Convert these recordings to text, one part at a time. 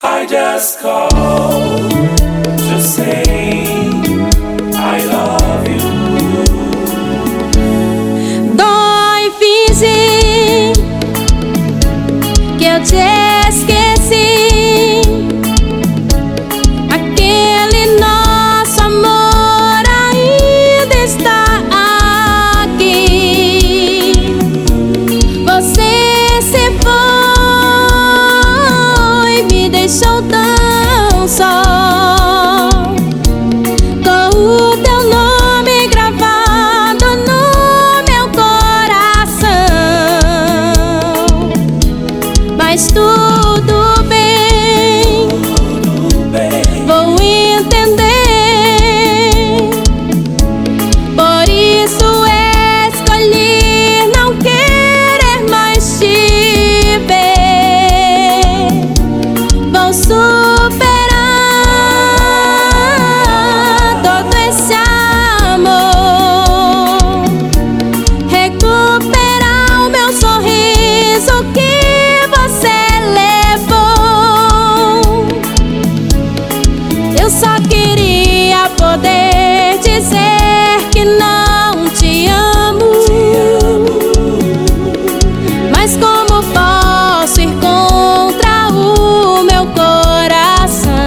I just called to say I love you. Dói fingir que eu te esqueci. Aquele nosso amor ainda está aqui. Você se foi, me deixou tão só, com o teu nome gravado no meu coração. Mas tudo bem, vou entender. Por isso escolhi não querer mais te ver. Vou superar todo esse amor, recuperar o meu sorriso que você levou. Eu só queria poder dizer que não te amo, mas como posso ir contra o meu coração?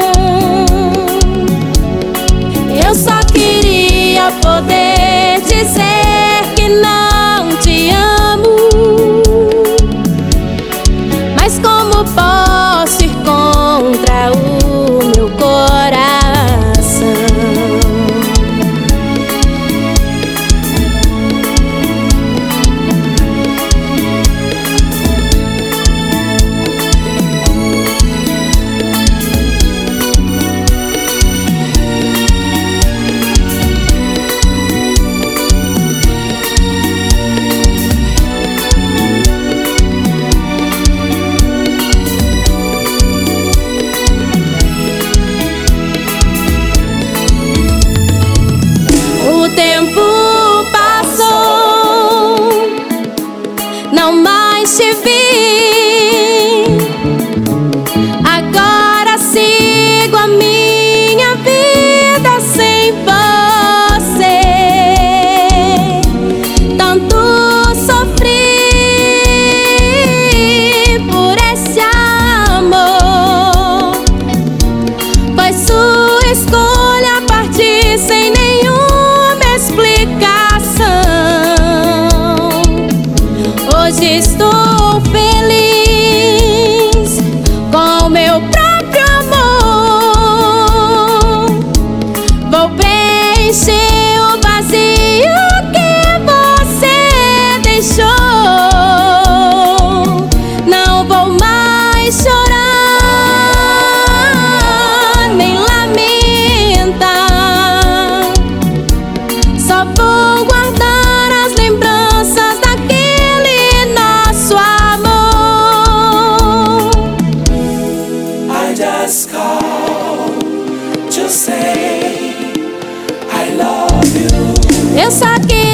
Eu só queria poder dizer que não te amo, mas como posso ir contra o meu coração? O tempo passou, não mais te vi. Agora sigo a minha vida sem você. Tanto sofri por esse amor. Foi sua escolha partir sem nenhuma explicação. Hoje estou feliz com meu próprio amor. Vou preencher o vazio que você deixou. Não vou mais chorar nem lamentar. Só vou guardar as lembranças daquele nosso amor. I just called to say I love you. Eu só queria